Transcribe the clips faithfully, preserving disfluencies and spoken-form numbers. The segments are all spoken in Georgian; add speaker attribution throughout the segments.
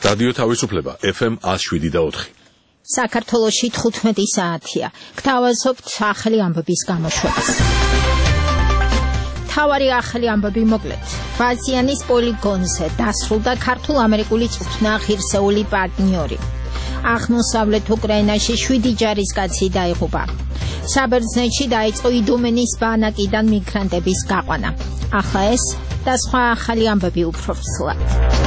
Speaker 1: რადიო თავისუფლება ეფ ემ one oh seven და four.
Speaker 2: საქართველოში თხუთმეტი საათია. გთავაზობთ ახალი ამბების გამოშვებას. თავარი ახალი ამბები მოკლედ. ვაზიანის პოლიგონზე დასრულდა ქართულ-ამერიკული წვრთნა ღირსეული პარტნიორი. აღმოსავლეთ უკრაინაში შვიდი ჯარისკაცი დაიღუპა. საბერძნეთში დაიწყო იდომენის ბანაკიდან მიგრანტების გაყვანა. ახლა ეს და სხვა ახალი ამბები უფრო ცუდად.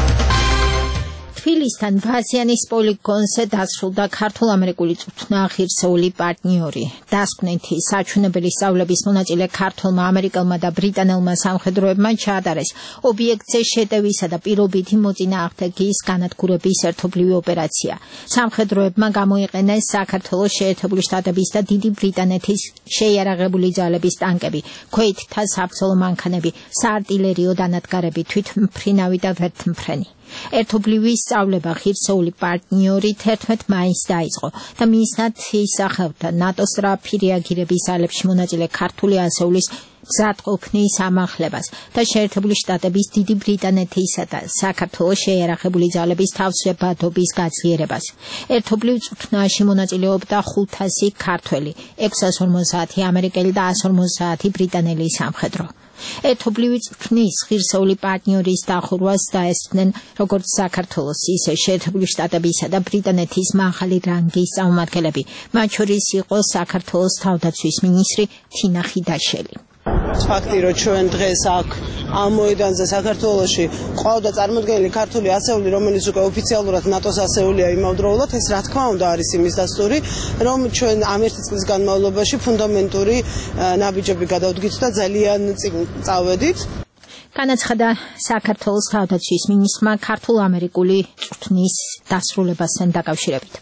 Speaker 2: თბილისთან ვაზიანის პოლიგონზე დასრულდა ქართულ-ამერიკული წვრთნა ღირსეული პარტნიორი. დასკვნითი საჩვენებელი სწავლების მონაწილე ქართველმა, ამერიკელმა და ბრიტანელმა სამხედროებმა ჩაატარეს ობიექტზე შეტევისა და პირობითი მოწინააღმდეგის განადგურების ერთობლივი ოპერაცია. სამხედროებმა გამოიყენეს საქართველოს შეერთებული შტატების და დიდი ბრიტანეთის შეიარაღებული ძალების ტანკები, ქვეითთა საბრძოლო მანქანები, საარტილერიო დანადგარები, თვითმფრინავი და ვერთმფრენი. ერთობლივი სწავლება ღირსეული პარტნიორი თერთმეტ მაისს დაიწყო და მისნად ისახავდა ნატოს სწრაფი რეაგირების ძალებში მონაწილე ქართული ასეულის გზატყოფნის ამახლებას და შეერთებული შტატების, დიდი ბრიტანეთისა და საქართველოს შეიარაღებული ძალების თავსებადობის გაძლიერებას. ერთობლივ წვრთნაში მონაწილეობდა ხუთასი ქართველი, ექვსას ორმოცდაათი ამერიკელი და ასას ორმოცდაათი ბრიტანელი სამხედრო. ერთობლივი წვრთნის ღირსეული პარტნიორის დახურვას დაესწრნენ როგორც საქართველოს, ისე შეერთებული შტატებისა და ბრიტანეთის მაღალი რანგის წარმომადგენლები, მათ შორის იყო საქართველოს თავდაცვის მინისტრი თინა ხიდაშელი.
Speaker 3: ფაქტი, რომ ჩვენ დღეს აქ ამ მოედანზე საქართველოში ყავდა წარმოდგენილი ქართული ასეული, რომელიც უკვე ოფიციალურად ნატოს ასეულია იმავდროულად, ეს რა თქმა უნდა არის იმის დასტური, რომ ჩვენ ამ ერთი წლის განმავლობაში ფუნდამენტური ნაბიჯები გადავდგით და ძალიან წინ წავედით.
Speaker 2: განაცხადა საქართველოს თავდაცვის მინისტრმა ქართულ-ამერიკული წვრთნის დასრულებასთან დაკავშირებით.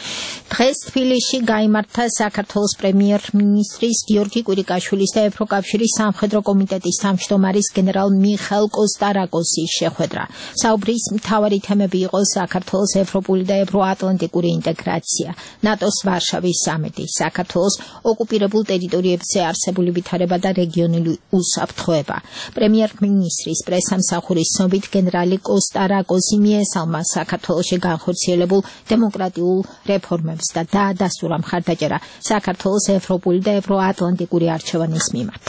Speaker 2: დღეს თბილისში გაიმართა საქართველოს პრემიერ-მინისტრის გიორგი კვირიკაშვილის და ევროკავშირის სამხედრო კომიტეტის თავმჯდომარის გენერალ მიხაილ კოსტარაკოსის შეხვედრა. საუბრის მთავარი თემები იყო საქართველოს ევროპული და ევროატლანტიკური ინტეგრაცია, ნატოს ვარშავის სამიტი, საქართველოს ოკუპირებულ ტერიტორიებზე არსებული ვითარება და რეგიონული უსაფრთხოება. პრემიერ-მინისტრის პრესამსახურის ცნობით გენერალი კოსტარაკოსი მიესალმა საქართველოში განხორციელებულ დემოკრატიულ რეფორმებს და დაადასტურა მხარდაჭერა საქართველოს ევროპული და ევროატლანტიკური არჩევანის მიმართ.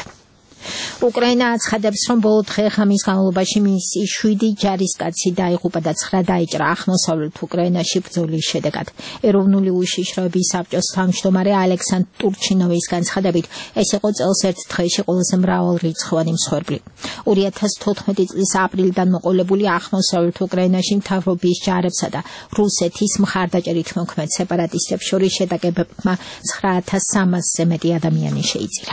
Speaker 2: უკრაინა აცხადებს, რომ ბოლო დღე-ღამის განმავლობაში მისი შვიდი ჯარისკაცი დაიღუპა და ცხრა დაიჭრა აღმოსავლეთ უკრაინაში ბრძოლის შედეგად. ეროვნული უშიშროების საბჭოს თავმჯდომარე ალექსანდრ ტურჩინოვის განცხადებით, ეს იყო წელს ერთ დღეში ყველაზე მრავალრიცხოვანი მსხვერპლი. ორი ათას თოთხმეტი წლის აპრილიდან მოყოლებული აღმოსავლეთ უკრაინაში მთავრობის ჯარებსა და რუსეთის მხარდაჭერით მოქმედ სეპარატისტებს შორის შეტაკებებმა ცხრა ათას სამასზე მეტი ადამიანი შეიძინა.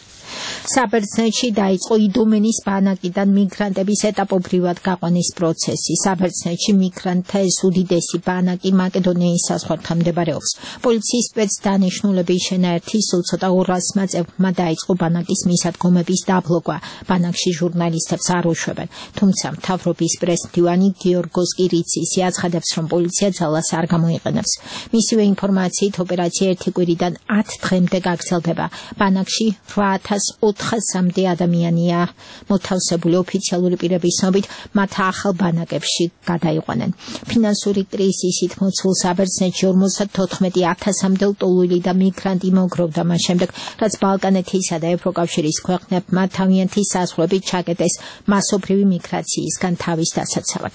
Speaker 2: საბერძნეთში დაიწყო იდომენის ბანაკიდან მიგრანტების ეტაპობრივად გაყვანის პროცესი. საბერძნეთში მიგრანტთა ეს უდიდესი ბანაკი მაკედონიის საზღვართან მდებარეობს. პოლიციის სპეცდანიშნულების შენაერთი სულ ცოტა ორას მაწევმა დაიწყო ბანაკის მისადგომების დაბლოკვა. ბანაკში ჟურნალისტებს არ უშვებენ, თუმცა მთავრობის პრესმდივანი გიორგოს კირიცისი აცხადებს, რომ პოლიცია ძალას არ გამოიყენებს. მისივე ინფორმაციით ოპერაცია ერთი კვირიდან ათ დღემდე გაგრძელდება. ბანაკში რვა ათას ოთხასამდე ადამიანია მოთავსებული. ოფიციალური პირების ცნობით, მათ ახალ ბანაკებში გადაიყვანენ. ფინანსური კრიზისით მოცულ საბერძნეთში ორმოცდათოთხმეტი ათასამდე ლტოლვილი და მიგრანტი მოგროვდა მას შემდეგ, რაც ბალკანეთისა და ევროკავშირის ქვეყნებმა თავიანთი საზღვრებით ჩაკეტეს მასობრივი მიგრაციისგან თავის დასაცავად.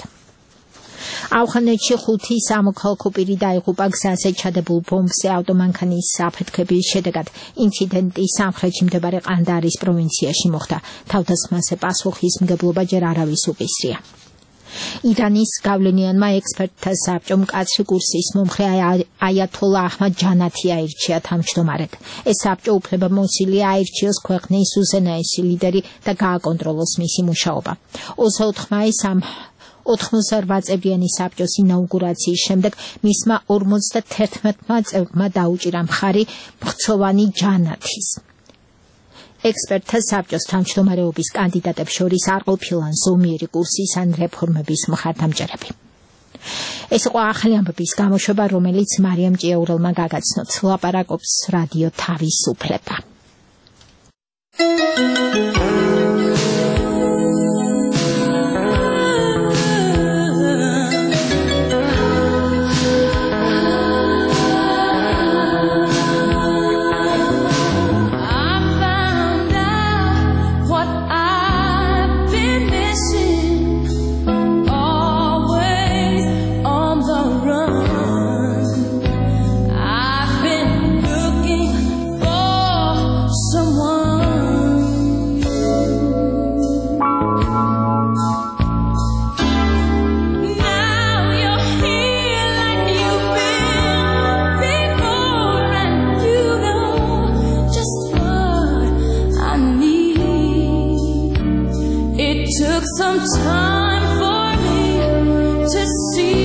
Speaker 2: ავღანეთში ხუთი სამოქალაქო პირი დაიღუპა გზაზე ჩადებულ ბომბზე ავტომანქანის საფეთქების შედეგად. ინციდენტი სამხრეთში მდებარე ყანდარის პროვინციაში მოხდა. თავდასხმაზე პასუხისმგებლობა ჯერ არავის უკისრია. ირანის გავლენიანმა ექსპერტთა საბჭომ მკაცრი კურსის მომხრე აიათოლა აჰმად ჯანათი აირჩია თავმჯდომარედ. ეს საბჭო უფლებამოსილია აირჩიოს ქვეყნის უზენაესი ლიდერი და გააკონტროლოს მისი მუშაობა. ოცდაოთხ მაისს ოთხმოცდარვა წევრიანი საბჭოს ინაუგურაციის შემდეგ მისმა ორმოცდათერთმეტმა წევრმა დაუჭირა მხარი მხცოვანი ჯანათის. ექსპერტთა საბჭოს თავმჯდომარეობის კანდიდატებს შორის არ ყოფილან ზომიერი კურსის ან რეფორმების მხარდამჭერები. ეს იყო ახალი ამბების გამოშვება, რომელიც მარიამ ჭიაურელმა გაგაცნოთ. ლაპარაკობს რადიო თავისუფლება.
Speaker 4: took some time for me to see.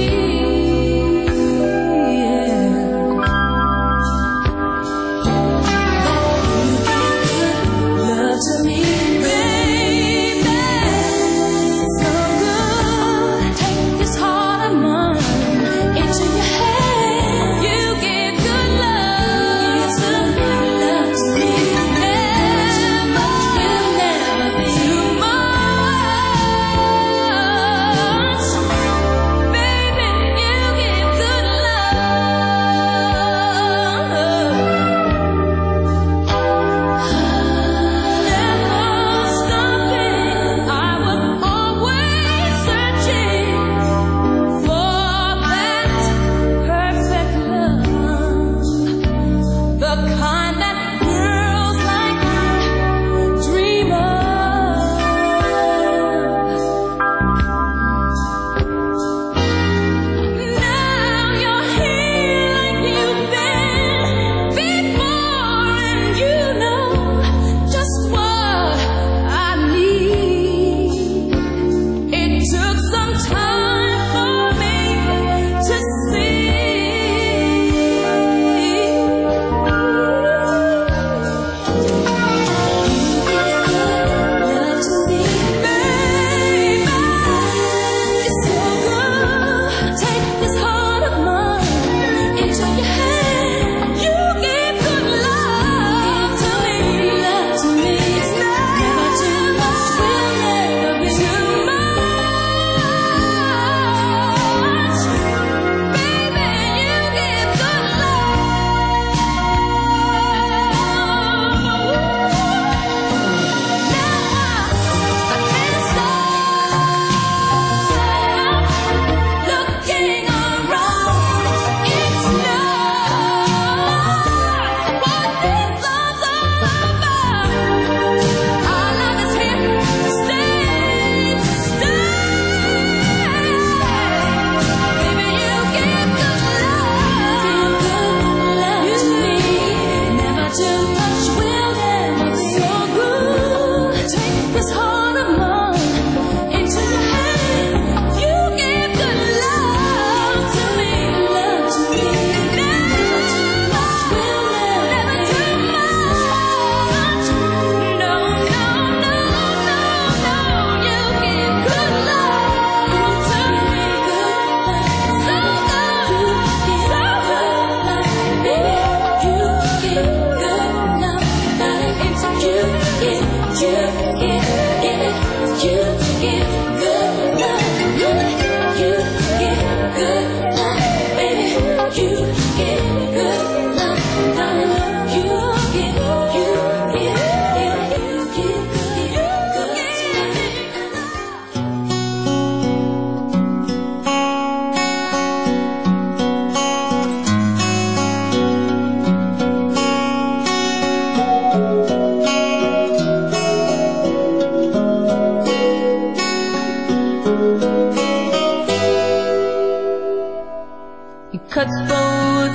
Speaker 4: It cuts both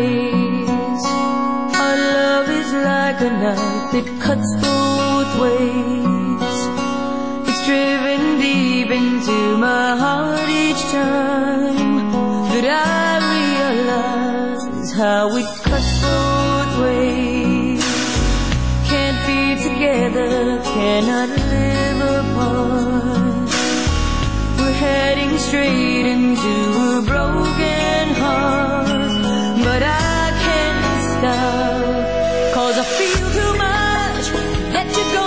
Speaker 4: ways. Our love is like a knife, it cuts both ways. It's driven deep into my heart each time that I realize how it cuts both ways. Can't be together, cannot live apart. We're heading straight into a broken heart, but I can't stop, 'cause I feel too much, let you go,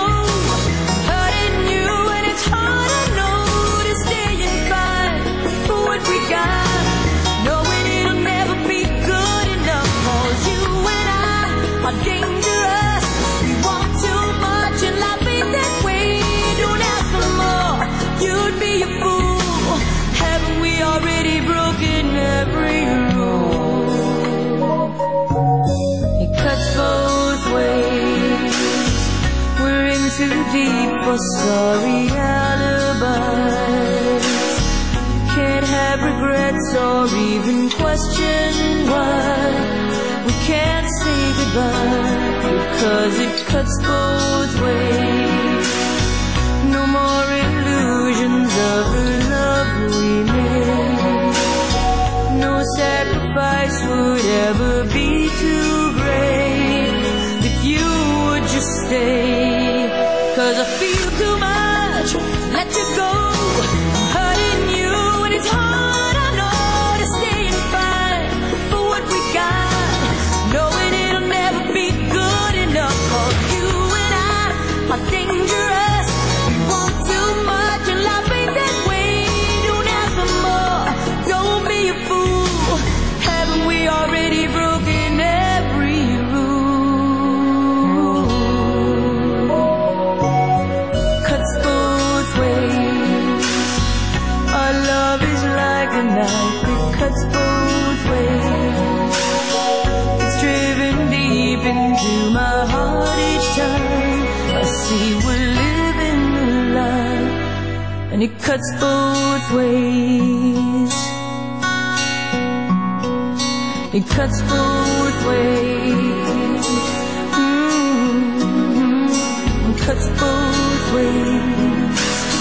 Speaker 4: hurting you, and it's hard I know to stay and fight for what we got, knowing it'll never be good enough, 'cause you and I are dangerous, we want too much and life ain't that way, don't ask for more, you'd be a fool, haven't we already broken every rule? It cuts both ways, we're in too deep for sorry alibis, can't have regrets or even question why we can't say goodbye, because it cuts both ways, no more illusion. 'cause I feel too much, let you go, hurting you, and it's hard, I know, to stay and fight for what we got, knowing it'll never be good enough for you and I are dangerous, we want too much, and life ain't that way, don't ask for more, don't be a fool, haven't we already broken every rule? Cuts both ways, our love is like a knife, it cuts both ways, it's driven deep into my heart each time I see we're living a lie, and it cuts both ways, it cuts both ways, mm-hmm. It cuts both ways,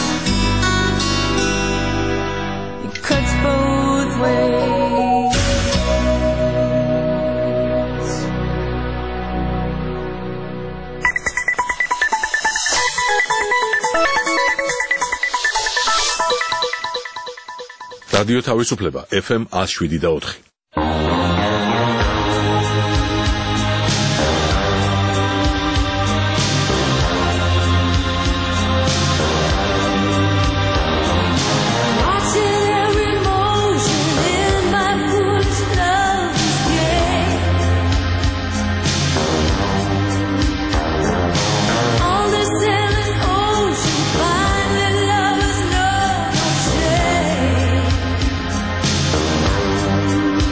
Speaker 4: it cuts both ways.
Speaker 1: რადიო თავისუფლება F M one oh seven და four.
Speaker 4: Thank you.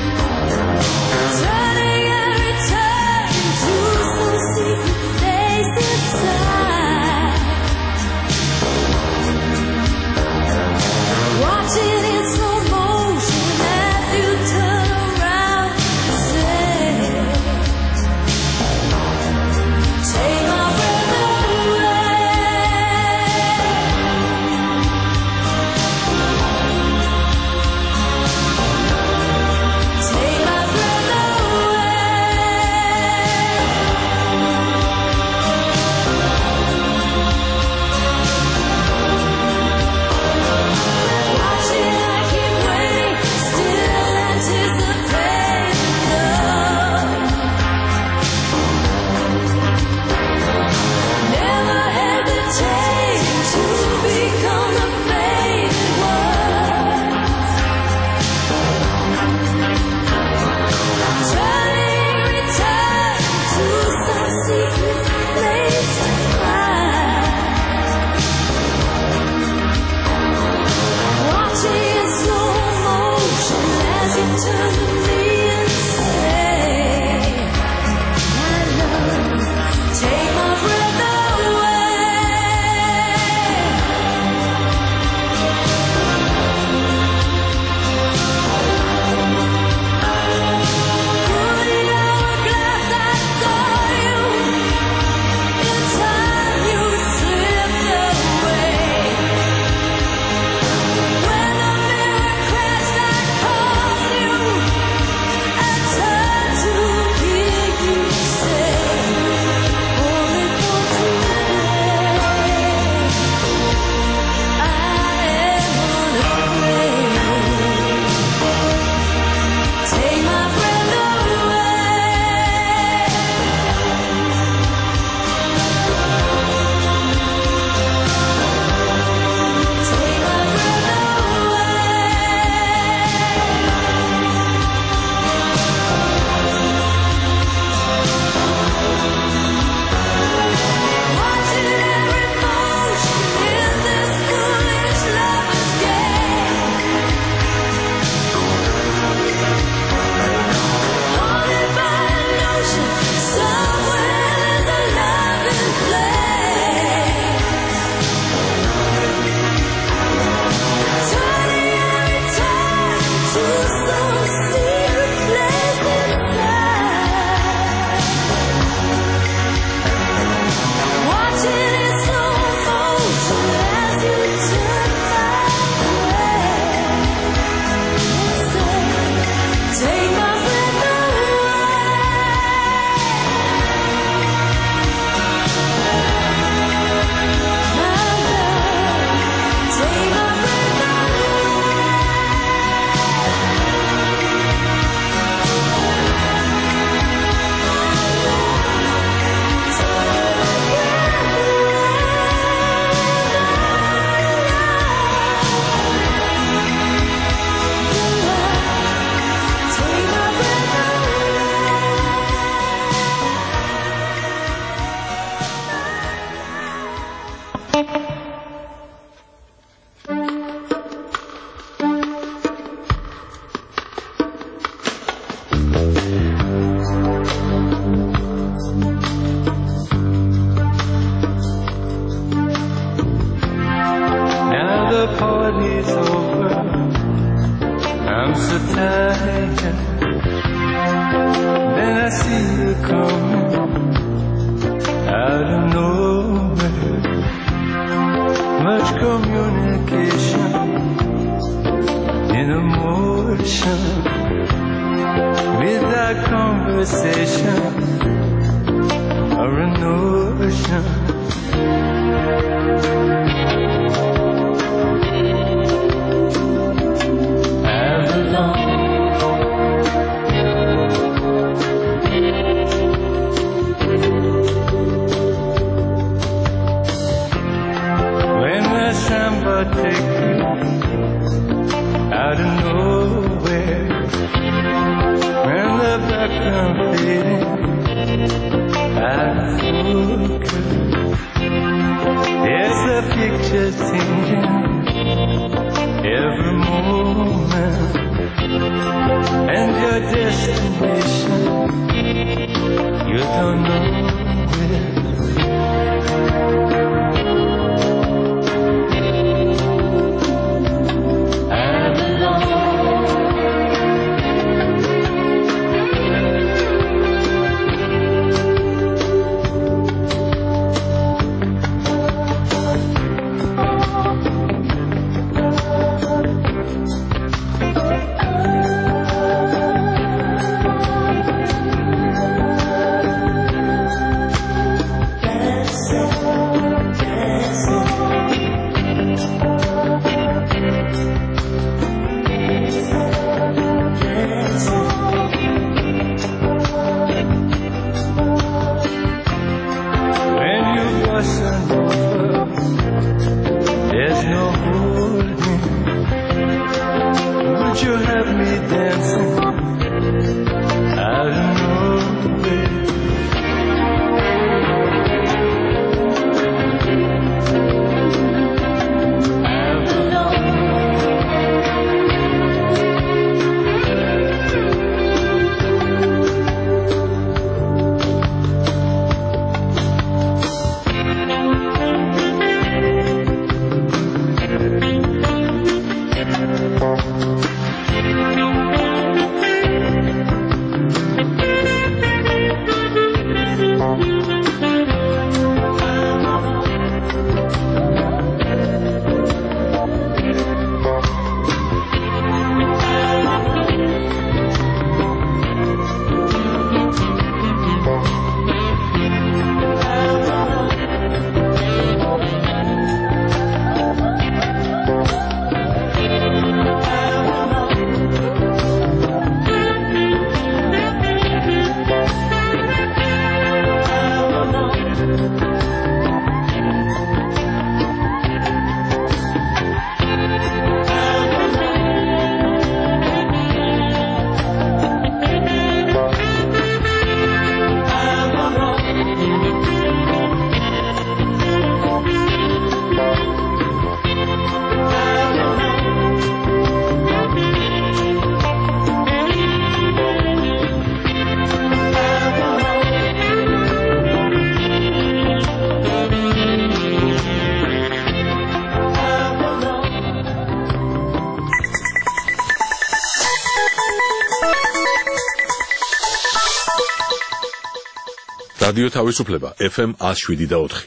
Speaker 5: ocean. When the samba takes me out of nowhere, when the background fading out of focus, there's a picture changing every moment, and your destination you don't know where. There's no holding. Would you have me dancing out of nowhere?
Speaker 1: რადიო თავისუფლება F M one oh seven და four.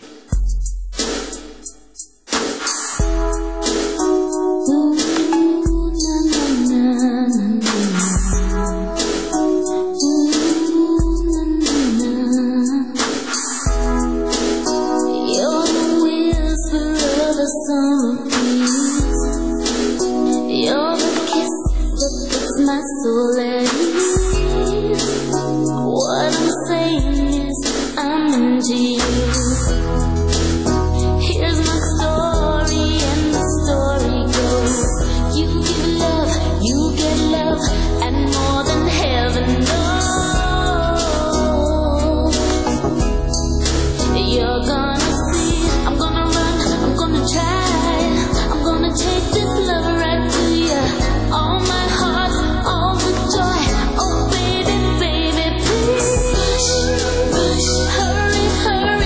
Speaker 4: Hurry, hurry.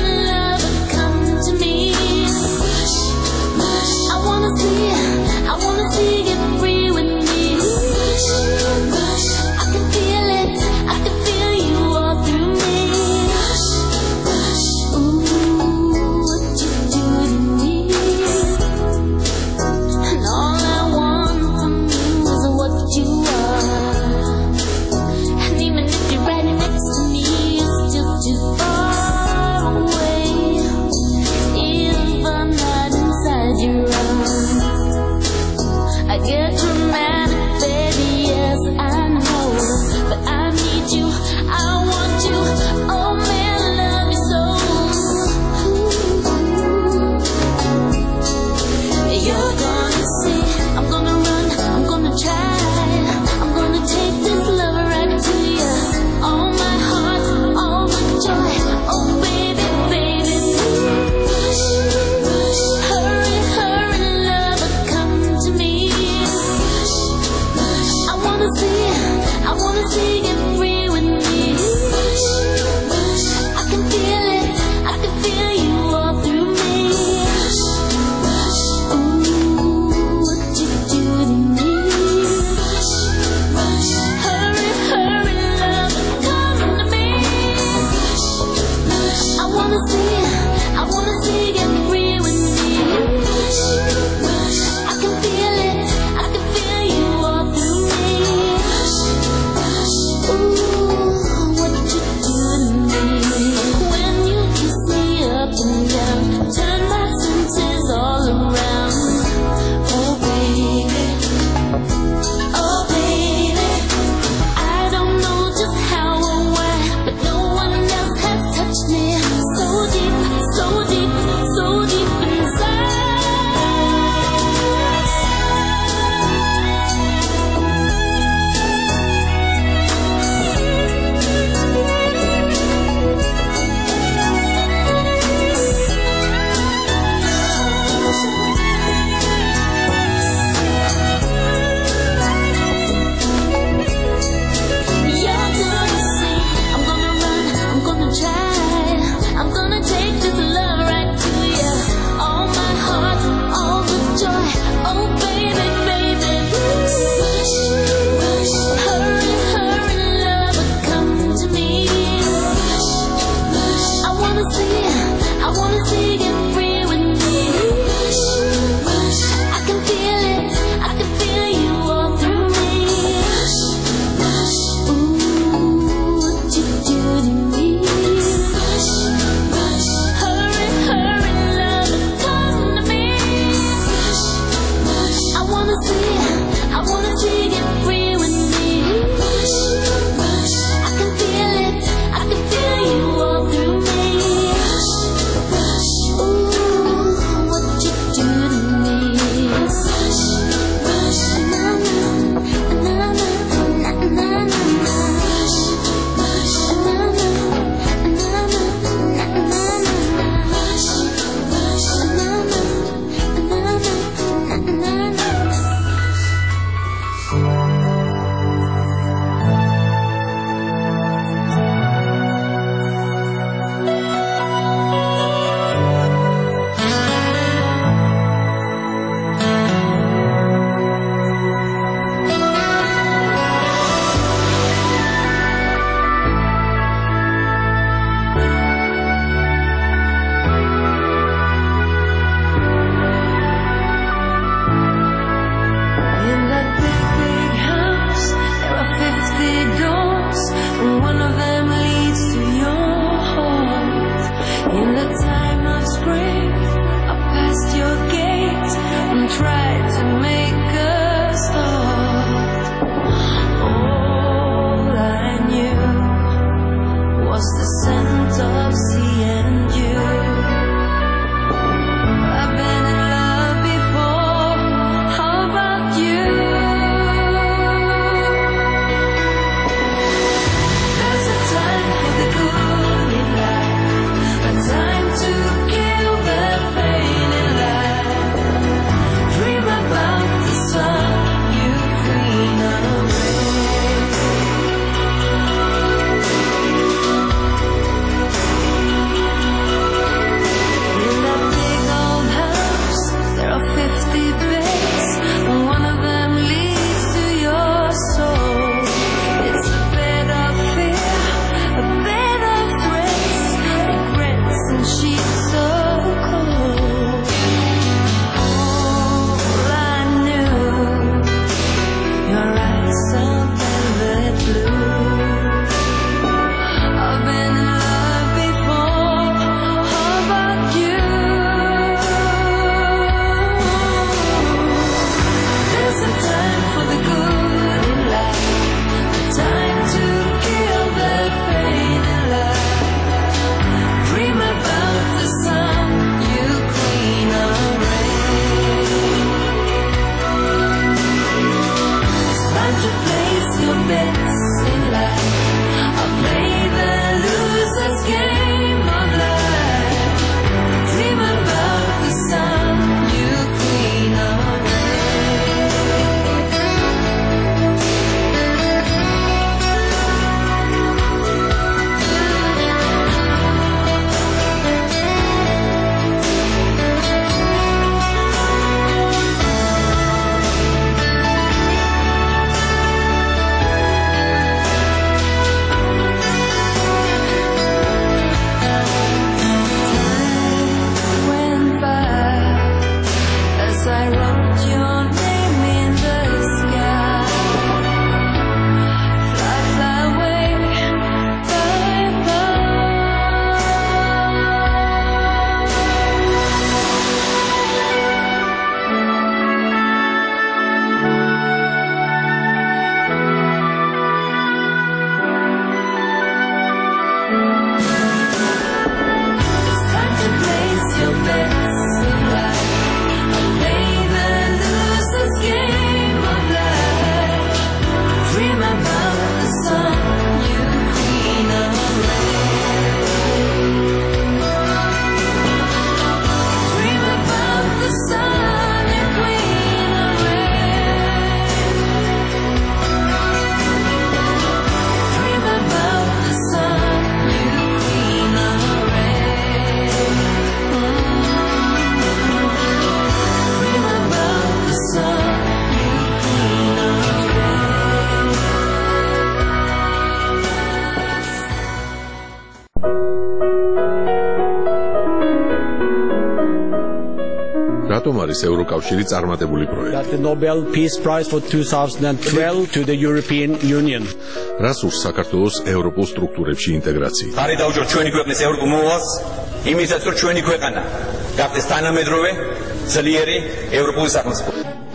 Speaker 1: რატომ არის ევროკავშირი წარმატებული პროექტი?
Speaker 6: That the Nobel Peace Prize for two thousand twelve to the European Union.
Speaker 1: რას ურს საქართველოს ევროპულ სტრუქტურებში ინტეგრაცია?
Speaker 7: ხარი დაუჭირ ჩვენი ქვეყნის ევროპულ მოვალს, იმისაც რომ ჩვენი ქვეყანა გახდეს თანამედროვე, ძლიერი ევროპული სახელმწიფო.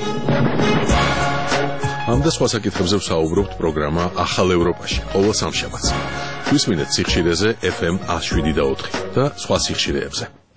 Speaker 1: ამ და სხვა საკითხებზე ვსაუბრობთ პროგრამა ახალ ევროპაში ყოველ სამშაბათს. გვისმინეთ სიხშირეზე ეფ ემ one oh seven და ოთხი და სხვა სიხშირეებზე.